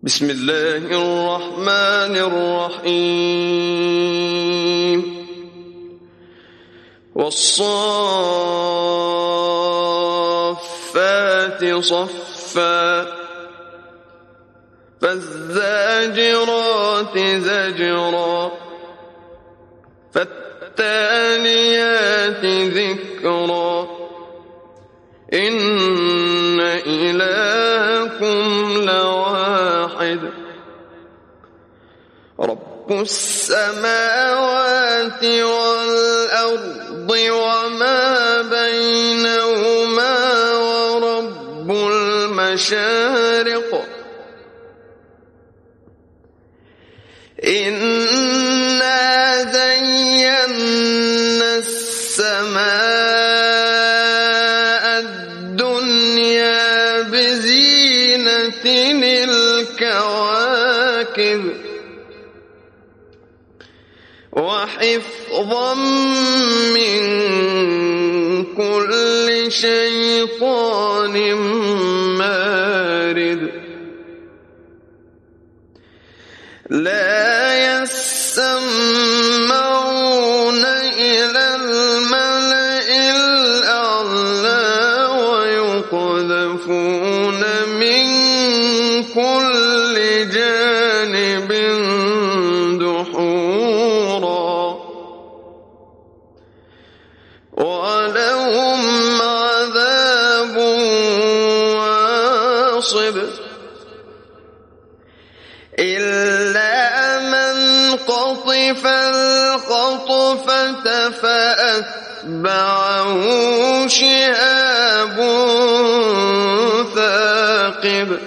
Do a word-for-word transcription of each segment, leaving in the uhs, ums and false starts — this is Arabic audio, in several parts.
بسم الله الرحمن الرحيم والصافات صفا فالزاجرات زجرا فالتاليات ذكرا إن إلهكم لواحد رب السماوات والأرض وما بينهما ورب المشارق إنا زينا السماء الدنيا بزينة الكواكب وحفظا من كل شيطان مارد لا يسمعون إلى الملأ الأعلى ويقذفون من كل جانب دحورا ولهم عذاب واصب إلا من قطف الخطفة فأتبعه شهاب ثاقب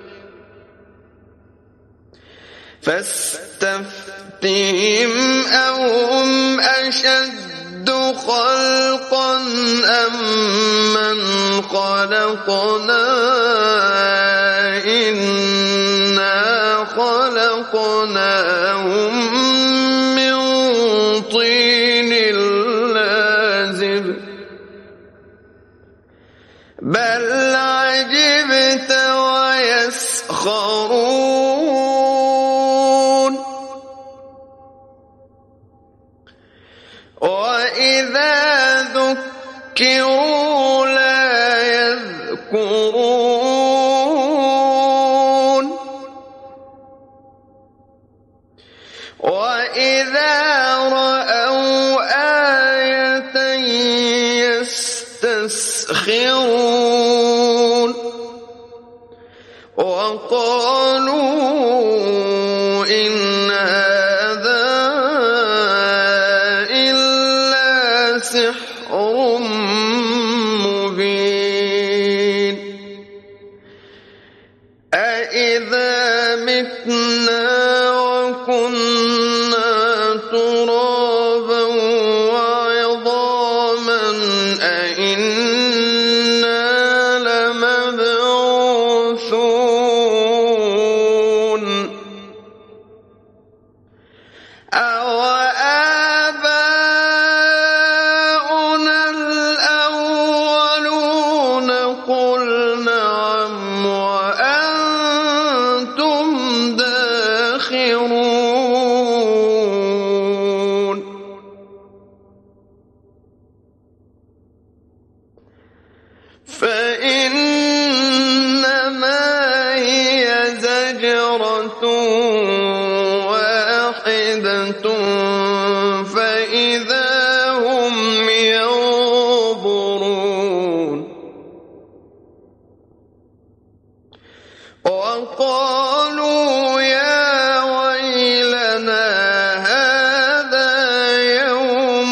فاستفتهم أهم أشد خلقا أم من خلقنا إنا خلقناهم من طين لازب بل عجبت ويسخرون وإذا ذكروا لا يذكرون وإذا رأوا آية يستسخرون وقالوا إن هذا إلا سحر مبين أإذا متنا وكنا ترابا وعظاما أإنا لمبعوثون أوآباؤنا الأولون قل نعم وأنتم داخرون فإنما هي زجرة واحدة فإذا هم ينظرون وقالوا يا ويلنا هذا يوم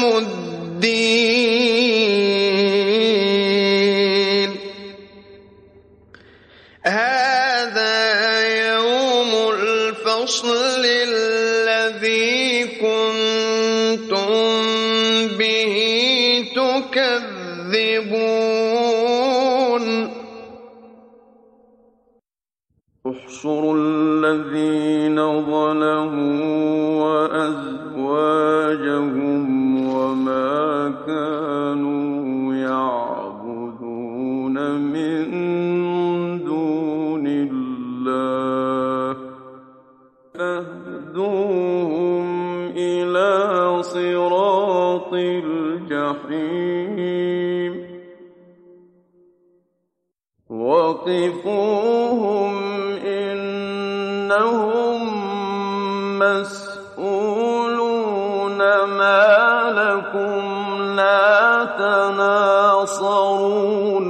الدين هذا يوم الفصل الذي كنتم به تكذبون احشروا الذين ظلموا وأزواجهم وما كانوا يعبدون من دون الله فاهدوهم إلى صراط الجحيم وقفوهم إنهم مسئولون ما لكم لا تناصرون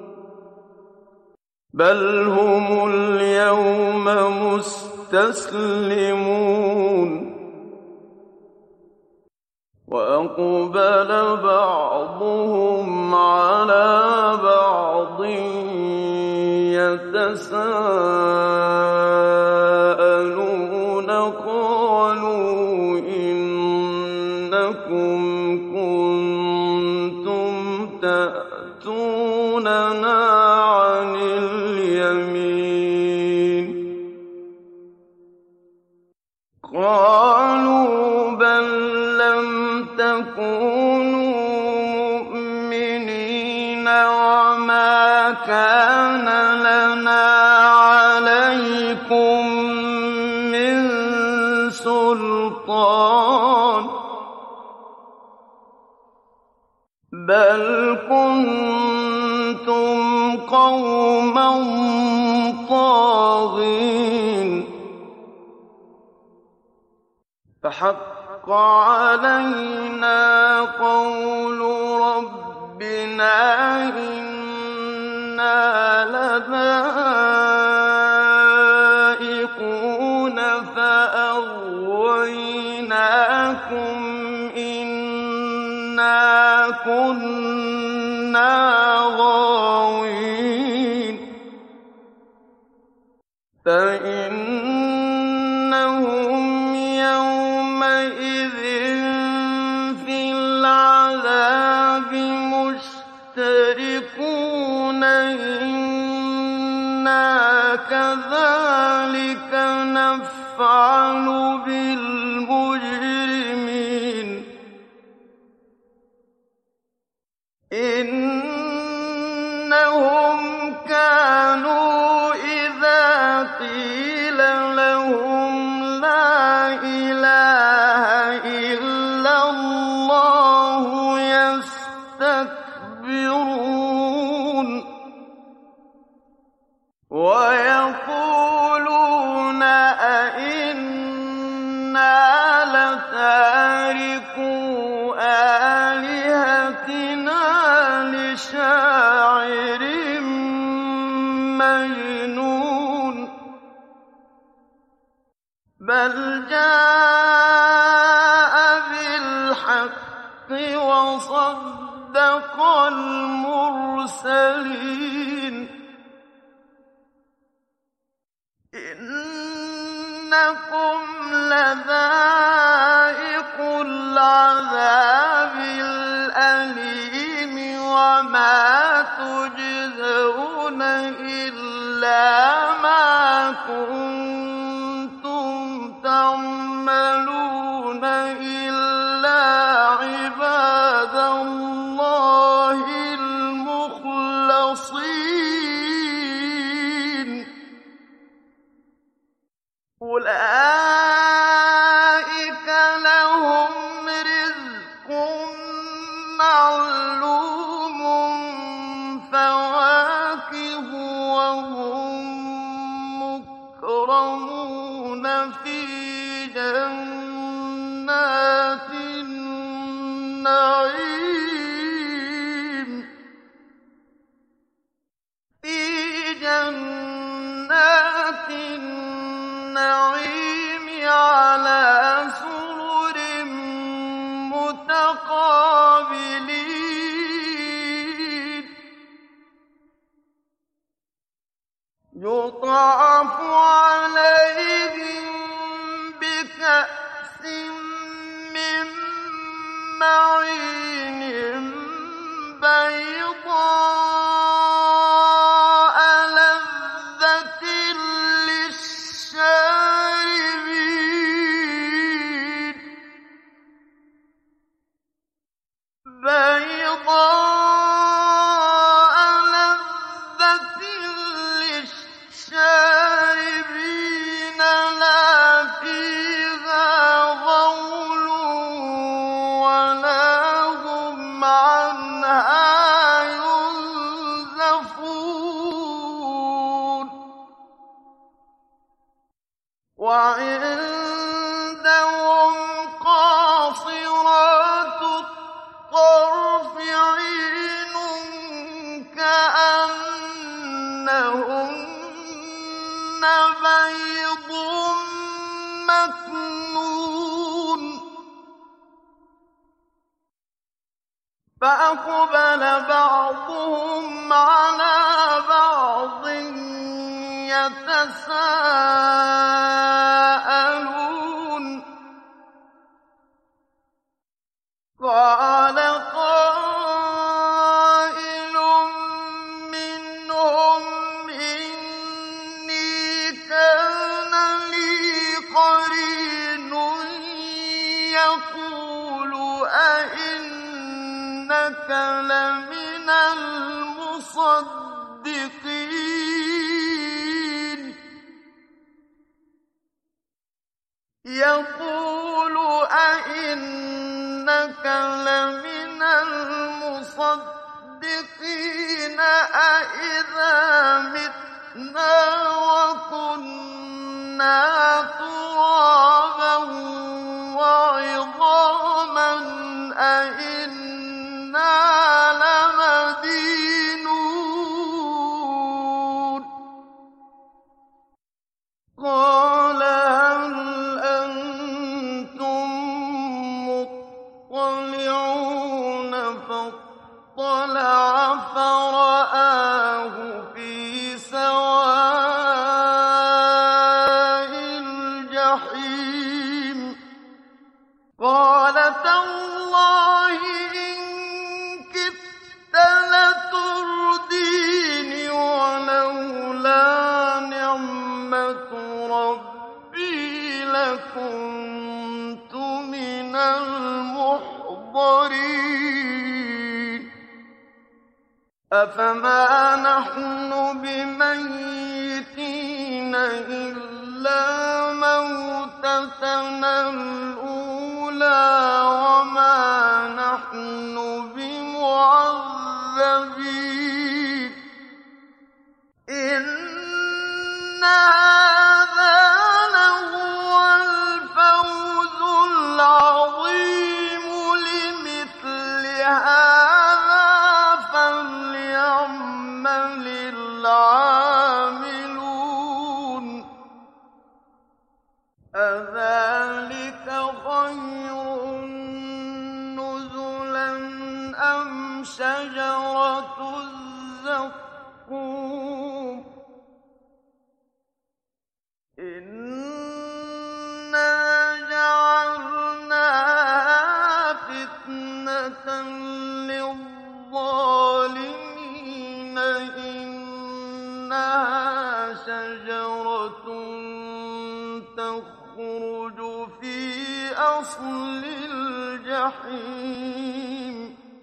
بل هم اليوم مستسلمون وأقبل بعضهم على بعض يتساءلون قالوا إنكم كنتم تأتوننا عن اليمين قالوا بل لم تكونوا مؤمنين وما كان لنا عليكم من سلطان بل كنتم قوما طاغين فحق علينا قول ربنا إنا لذائقون فأغويناكم إنا كنا غاوين فإنهم يومئذ في العذاب مشتركون إنا كذلك نفعل بالمجرمين إنهم كانوا إذا قيل لهم لا إله إلا الله يستكبرون ويقولون أئنا لتاركو آلهتنا لشاعر مجنون بل جاء بالحق وصدق المرسلين إنكم لذائق العذاب الأليم وما تجزون إلا ما كنتم تعملون إلا عباد الله المخلصين أولئك لهم رزق معلوم فواكه وهم مكرمون في جنات النعيم في جنات النعيم على سرر متقابلين يطاف عليهم بكأس من معين وعندهم قاصرات الطرف عين كأنهن بيض مكنون فأقبل بعضهم على بعض يتساءلون قال قائل منهم إني كان لي قرين يقول أئنك لمن المصدقين يقول أئنك لمن المصدقين أئذا متنا وكنا ترابا وعظاما أئنا لمدينون قال هل أنتم مطلعون فاطلع فرآه في سواء الجحيم قال تالله إن كدت لتردين ولولا نعمة ربي لكنت من المحضرين أفما نحن بميتين إلا موتتنا الأولى وما نحن بمعذبين إن هذا لهو الفوز العظيم لمثل هذا فليعمل العاملون أذلك خير نزلا أم شجرة الزقوم إنا جعلناها فتنة للظالمين إنها شجرة تخرج في أصل الجحيم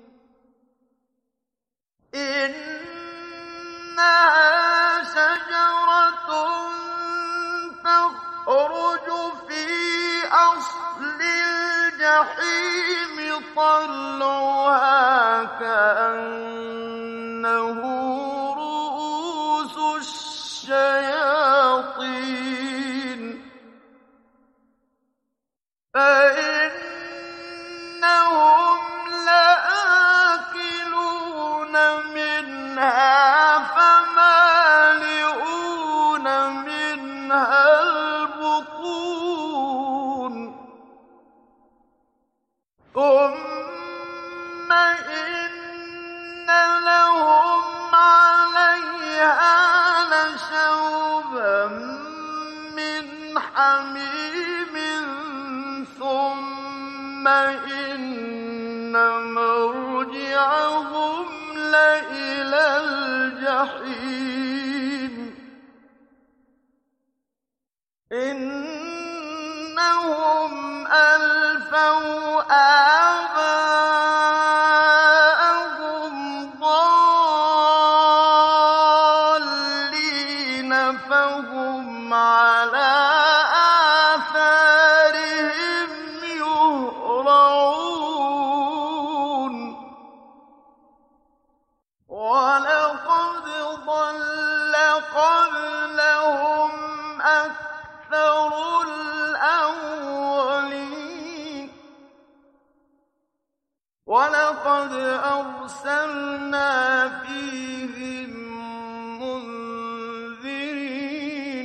إنها شجرة تخرج في أصل الجحيم طلعها كأنه رؤوس الشياطين فإنهم لآكلون منها فمالئون منها البطون ثم إن لهم عليها لشوبا من حميم ثم إن مرجعهم لإلى الجحيم إنهم ألفوا آباءهم ضالين فهم على آثارهم يهرعون ولقد ضل قبلهم أكثر وَلَقَدْ أَرْسَلْنَا فِيهِم مُّنذِرِينَ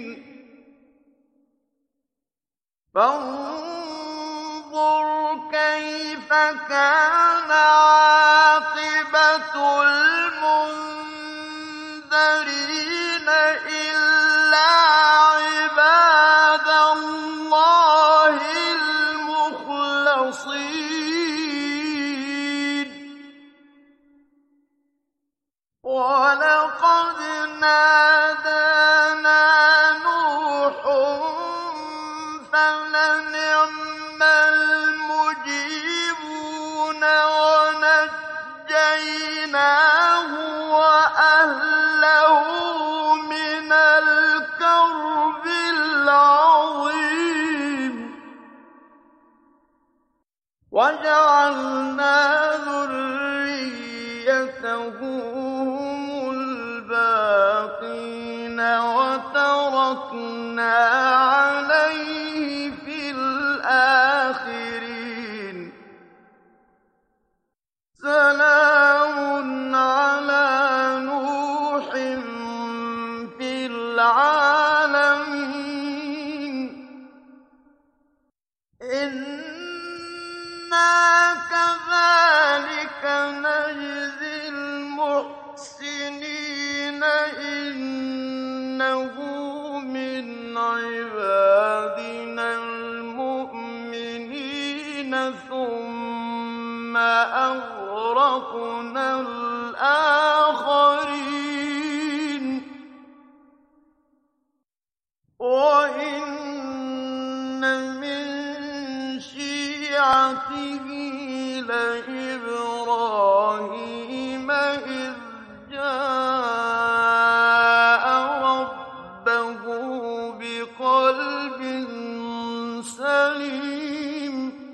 فَانظُرْ كَيْفَ كَانَ عَاقِبَةُ الْمُنذَرِينَ إِلَّا عِبَادَ اللَّهِ الْمُخْلَصِينَ وَلَقَدْ نَادَانَا نُوحٌ فَلَنِعْمَ الْمُجِيبُونَ وَنَجَّيْنَاهُ وَأَهْلَهُ مِنَ الْكَرْبِ الْعَظِيمِ وَجَعَلْنَا ذُرِّيَّتَهُ هُمُ الْبَاقِينَ وَتَرَكْنَا عَلَيْهِ فِي الْآخِرِينَ سَلَامٌ عَلَىٰ نُوحٍ فِي الْعَالَمِينَ إِنَّا كَذَٰلِكَ نَجْزِي الْمُحْسِنِينَ إِنَّهُ مِنْ عِبَادِنَا الْمُؤْمِنِينَ ثُمَّ أَغْرَقْنَا الْآخَرِينَ وَإِنَّ مِن شِيعَتِهِ لَإِبْرَاهِيمَ إِذْ جَاءَ رَبَّهُ بِقَلْبٍ سَلِيمٍ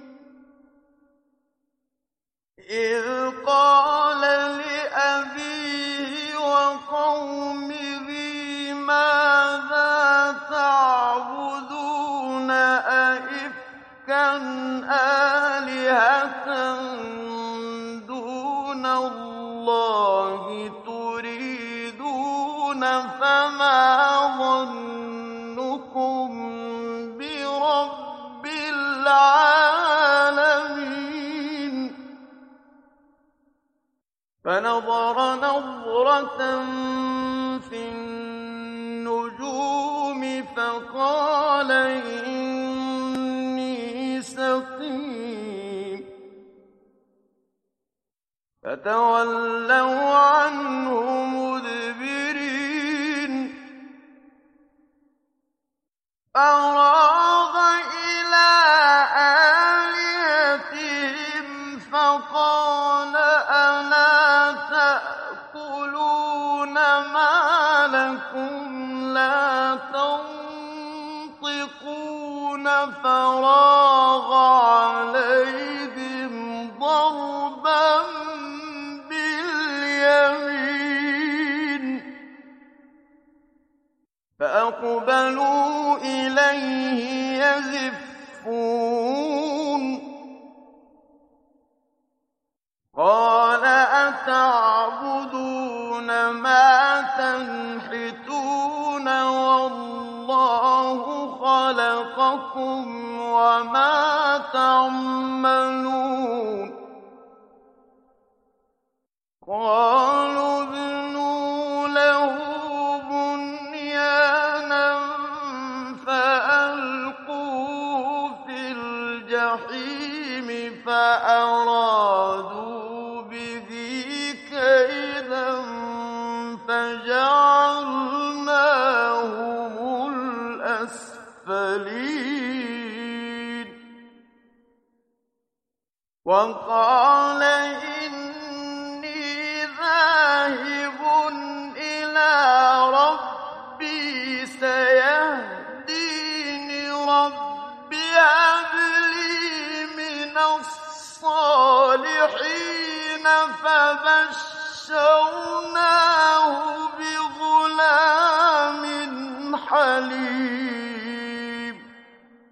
إِذْ قَالَ لِأَبِيهِ وَقَوْمِهِ مَاذَا تَعْبُدُونَ أَئِفْكًا آلِهَةً دُونَ اللَّهِ تُرِيدُونَ فَمَا ظَنُّكُم بِرَبِّ الْعَالَمِينَ فَنَظَرَ نَظْرَةً فِي النُّجُومِ فَقَالَ إِنِّي سَقِيمٌ فَتَوَلَّوْا عَنْهُ مُدْبِرِينَ فَرَاغَ إِلَىٰ آلِهَتِهِمْ فَقَالَ أَلَا تَأْكُلُونَ مَا لَكُمْ لَا تَنطِقُونَ فَرَاغَ عَلَيْهِمْ ضَرْبًا بِالْيَمِينِ فَأَقْبَلُوا إِلَيْهِ يَزِفُّونَ قَالَ أَتَعْبُدُونَ مَا تَنْحِتُونَ وَاللَّهُ خَلَقَكُمْ وَمَا تَعْمَلُونَ قَالُوا ابْنُوا لَهُ بُنْيَانًا فَأَلْقُوهُ فِي الْجَحِيمِ فَأَرَادُوا بِهِ كَيْدًا فَجَعَلْنَاهُمُ الْأَسْفَلِينَ وَقَالَ إِنِّي ذَاهِبٌ إِلَىٰ رَبِّي سَيَهْدِينِ رَبِّ هَبْ لِي مِنَ الصَّالِحِينَ فَبَشَّرْنَاهُ بِغُلَامٍ حَلِيمٍ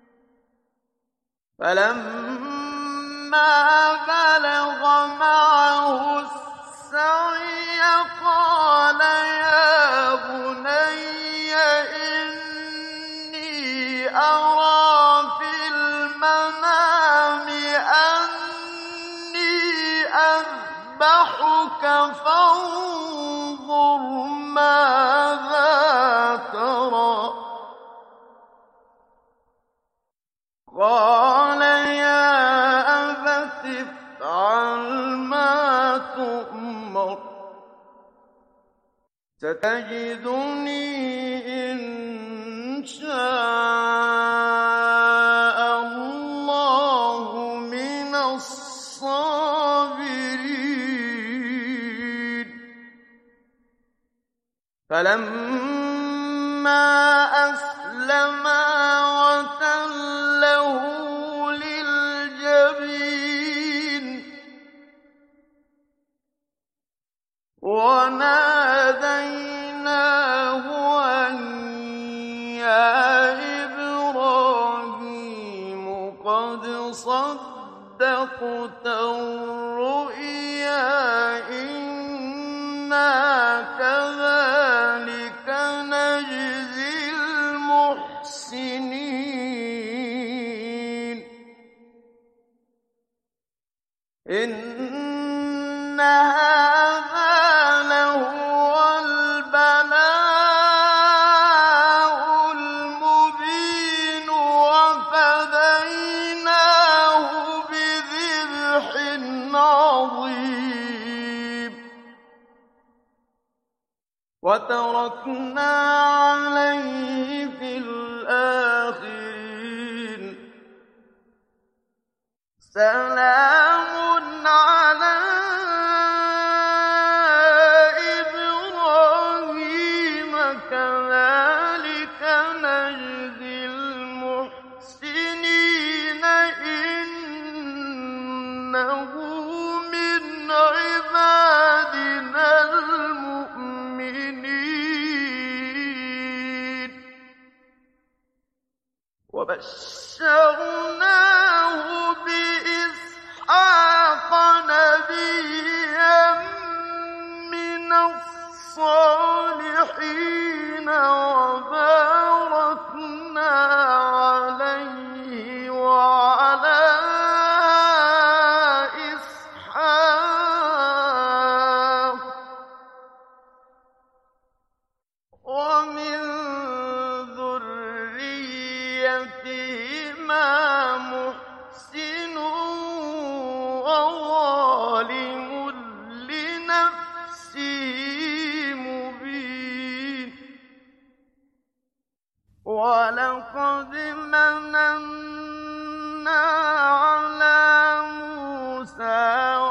فَلَمَّا بَلَغَ مَعَهُ أرى في المنام أني أذبحك فانظر ماذا ترى قال يا أبت افعل ما تؤمر ستجدني إن شاء الله من الصابرين فلما أسلما وتله للجبين وناديناه أن يا إبراهيم قد صدقت الرؤيا إنا كذلك نجزي المحسنين إن هذا لهو البلاء المبين وفديناه بذبح عظيم وتركنا عليه في الآخرين سلام على إبراهيم كذلك نجزي المحسنين إنه من عبادنا المؤمنين وبشرناه بإسحاق نبيا من الصالحين وباركنا عليه وعلى إسحاق ومن ذريتهما محسن وظالم لنفسه مبين ولقد مننا على موسى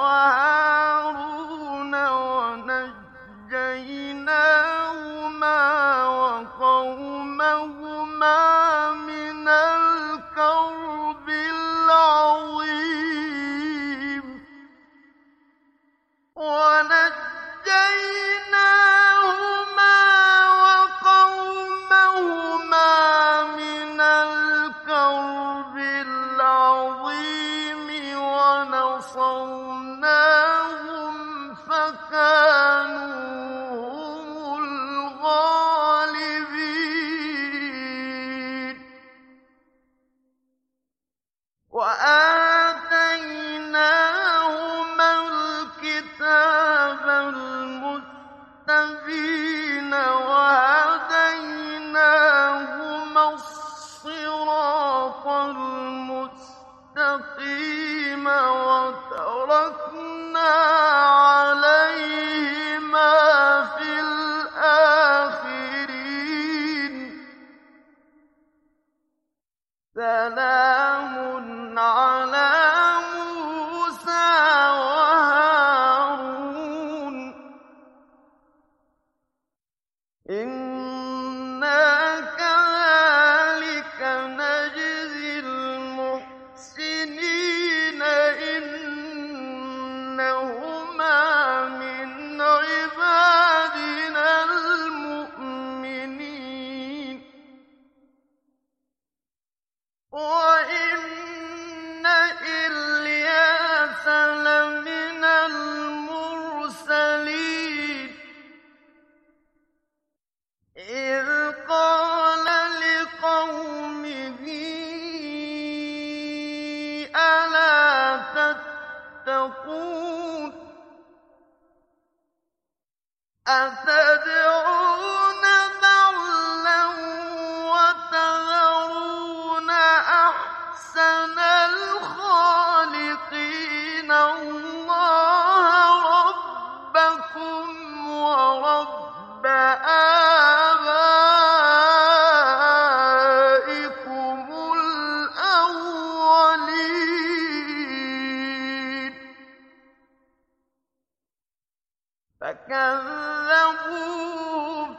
وهارون ونجيناهما وقومهما من الكرب العظيم ونجيناهما وقومهما من الكرب العظيم ونصرناهم فكانوا هم الغالبين وآتيناهما الكتاب المستبين وهديناهما الصراط المستقيم وتركنا عليهما في الآخرين سلام على موسى وهارون إنا كذلك نجزي المحسنين إنهما من عبادنا المؤمنين وإن إلياس لمن المرسلين إذ قال لقومه تتقون أتدعون بعلا وتذرون أحسن الخالقين الله ربكم ورب آبائكم الأولين فكذبوه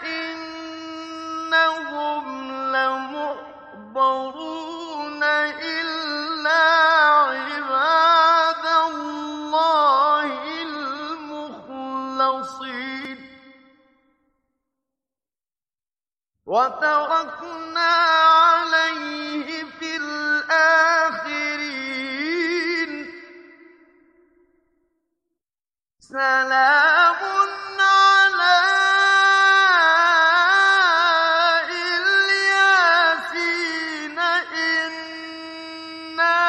فإنهم لمحضرون إلا عباد الله المخلصين وتركنا عليه في الآخرين سلام على الياسين إنا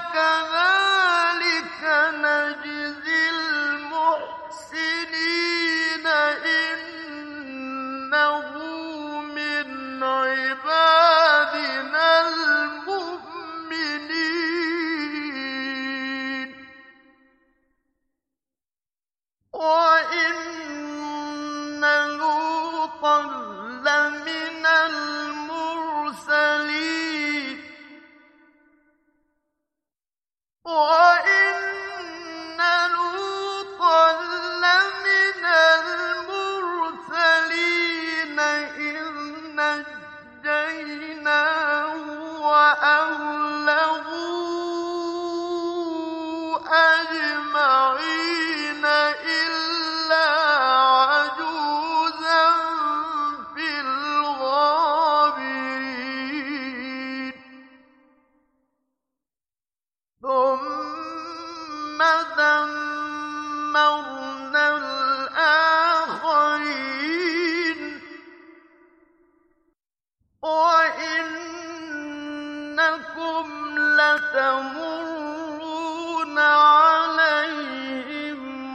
كذلك نجزي المحسنين إنه من عبادنا المؤمنين وإن لوطا لمن المرسلين وإن لوطا لمن المرسلين إذ نجيناه وأهله أجمعين إلا عجوزا في الغابرين ثم دمرنا الآخرين وإنكم لتمرون عليهم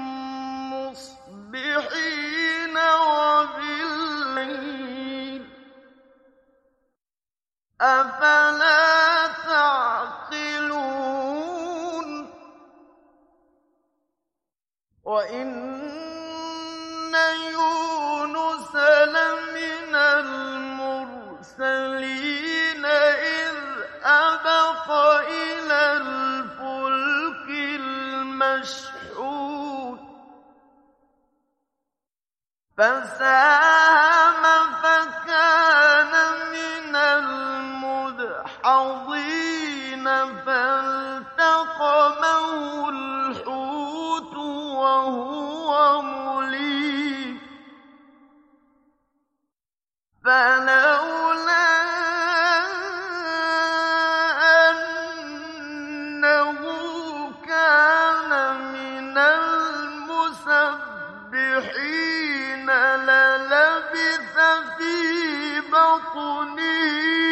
مصبحين وبالليل أفلا تعقلون وإن يونس لمن المرسلين إذ أبق إلى الفلك المشحون فساهم فكان من المدحضين فالتقمه الحوت وهو مليم فلولا أنه كان من المسبحين للبث في بطنه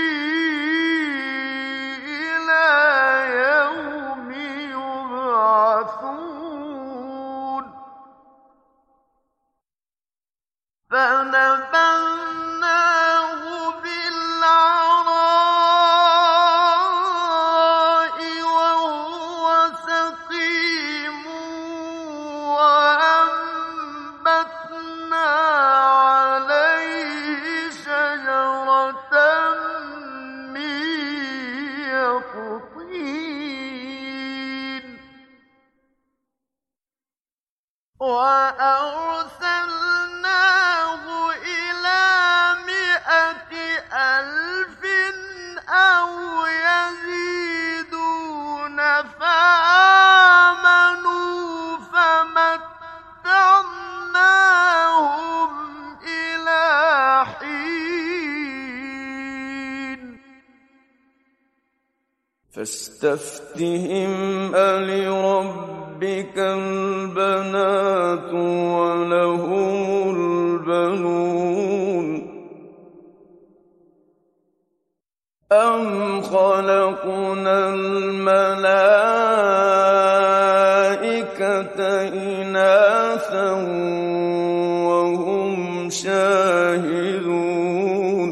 إلى يوم يبعثون فنبذناه بالعراء وهو سقيم وأنبتنا عليه شجرة من يقطين وأرسلناه إلى مائة ألف أو يزيدون فآمنوا فمتعناهم إلى حين فاستفتهم ألربك البنات ولهم البنون أم خلقنا الملائكة إناثا وهم شاهدون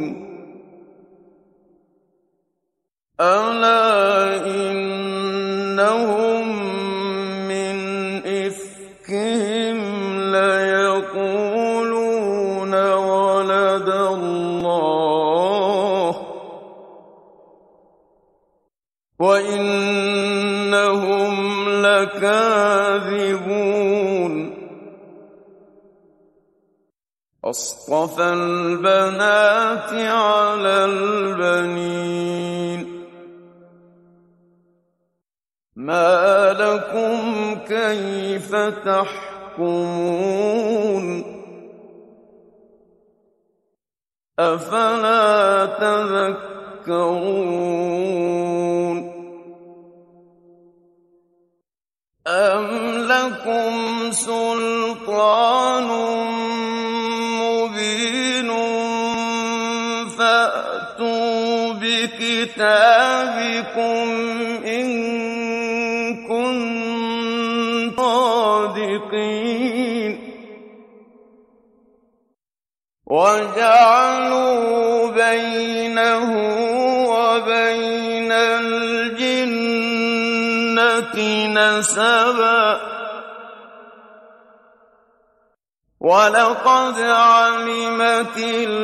ألا إنهم من إفكهم ليقولون ولد الله وإنهم لكاذبون أصطفى البنات على البنين ما لكم كيف تحكمون أفلا تذكرون أم لكم سلطان مبين فأتوا بكتابكم إن كنتم صادقين وجعلوا بينه وبين الجنة نسبا ولقد علمت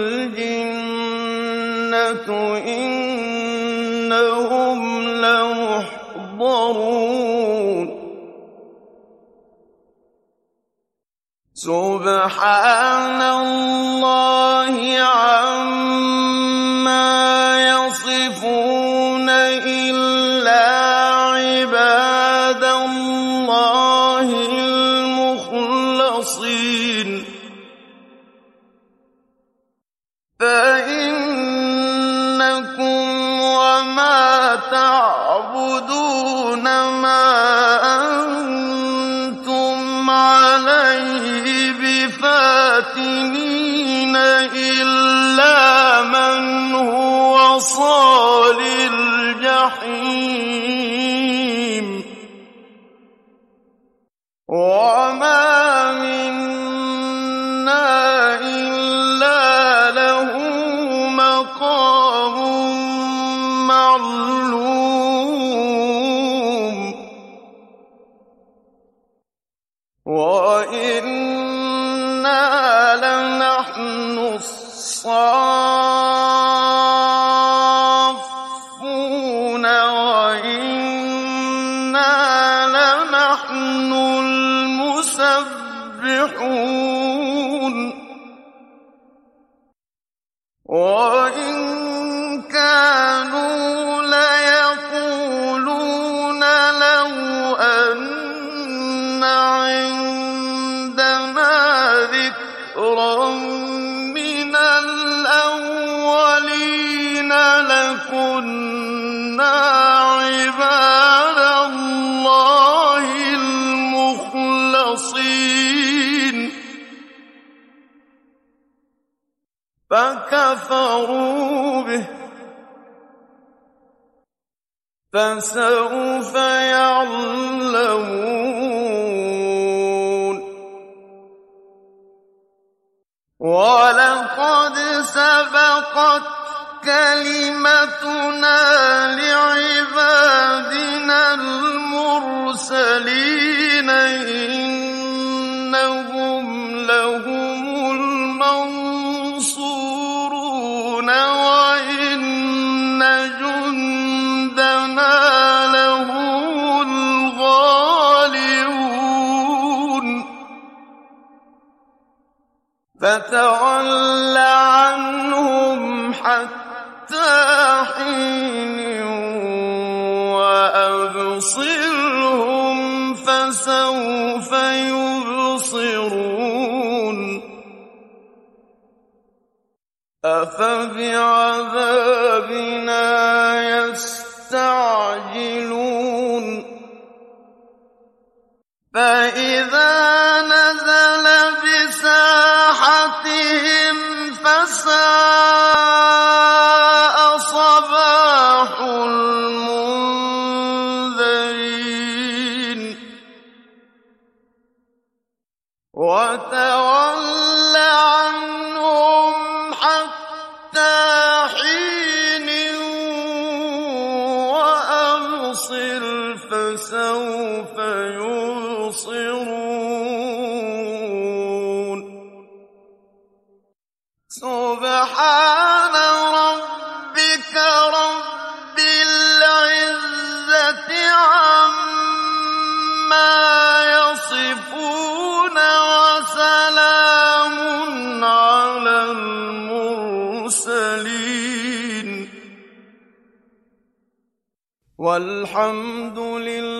الجنة إنهم لمحضرون سبحان الله عما يصفون إلا عباد الله المخلصين فإنكم وما تعبدون ما أنتم عليه بفاتنين إلا من هو صال الجحيم وما منا إلا له مقام معلوم وإنا لنحن الصافون وإنا لنحن المسبحون وإن كانوا ليقولون لو أن عندنا ذكرا من الأولين لكنا عباد الله المخلصين فكفروا به فسوف يعلمون ولقد سبقت كلمتنا لعبادنا المرسلين إنهم لهم المنصورون وإن جندنا لهم الغالبون فتول عنهم حتى حين وأبصرهم فسوف يبصرون أفبعذابنا يستعجلون فإذا نزل بساحتهم فساء صباح المنذرين وَأَبْصِرْ فَسَوْفَ يُبْصِرُونَ سُبْحَانَ رَبِّكَ رَبِّ الْعِزَّةِ عَمَّا يَصِفُونَ وَسَلَامٌ عَلَى الْمُرْسَلِينَ وَالْحَمْدُ لِلَّهِ